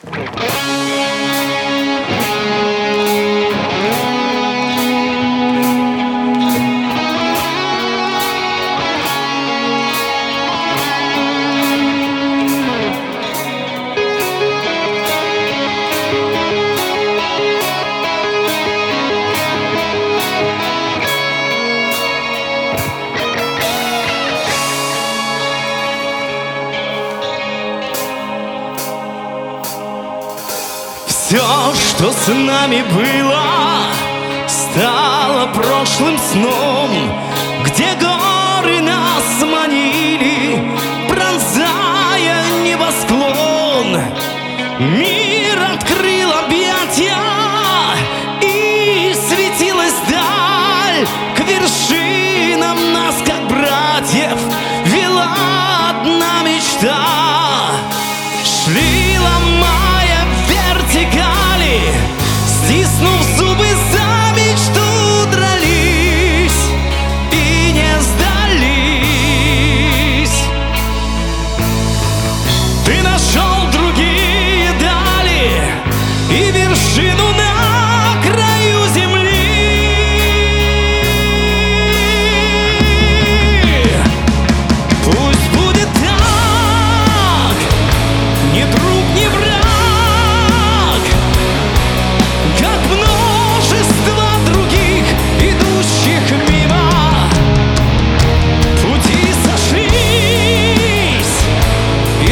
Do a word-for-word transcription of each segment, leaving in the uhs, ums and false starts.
Все, что с нами было, стало прошлым сном, где горы нас манили, пронзая небосклон. Мир открыл объятия, и светилась даль. К вершинам нас, как братьев, вела одна мечта. Шли, ломая вертикали, стиснув зубы, за мечту дрались и не сдались. Ты нашел другие дали и вершину на краю земли. Пусть будет так, ни друг, ни враг, как множество других, идущих мимо. Пути сошлись и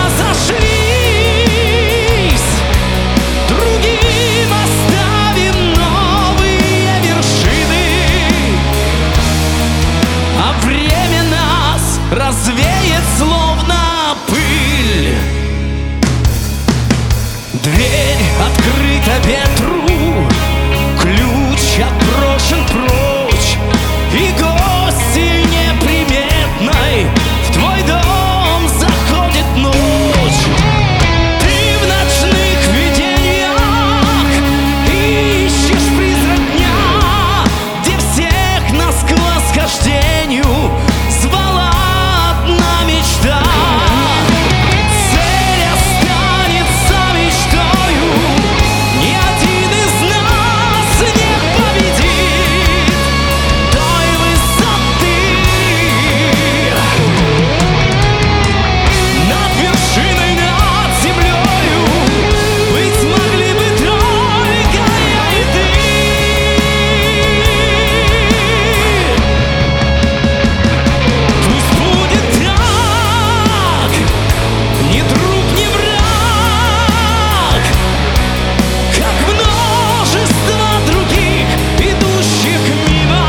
разошлись, другим оставим новые вершины, а время нас развеет словно пыль. Дверь открыта ветру, ключ отброшен прочь, и гостьей неприметной в твой дом заходит ночь. Ты в ночных видениях ищешь призрак дня, где всех нас к восхождению звала одна мечта. Цель останется мечтою, ни один из нас не победит той высоты. Над вершиной, над землею быть могли бы только я и ты. Пусть будет так, ни друг, ни враг, как множество других, идущих мимо.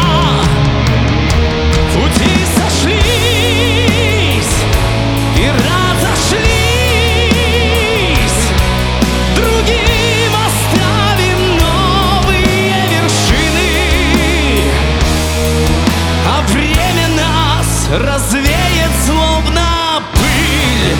Пути сошлись и разошлись, другим оставим новые вершины, а время нас развеет словно пыль.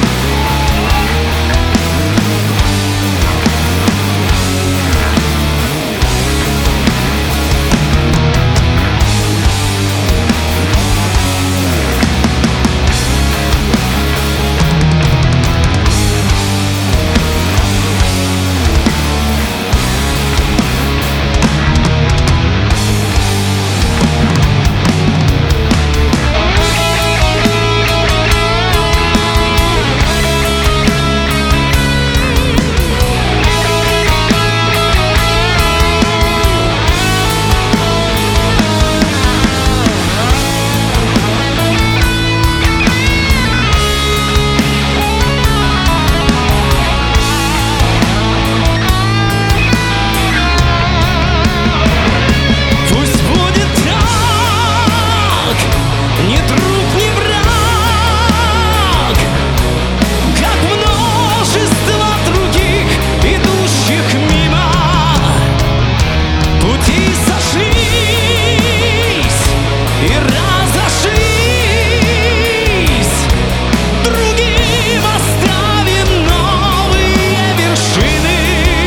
Пусть будет так, ни друг, ни враг, как множество других, идущих мимо. Пути сошлись и разошлись, другим оставим новые вершины,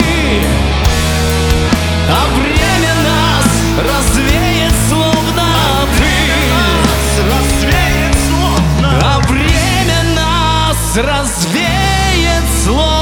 а время нас развеет словно пыль. А время нас развеет словно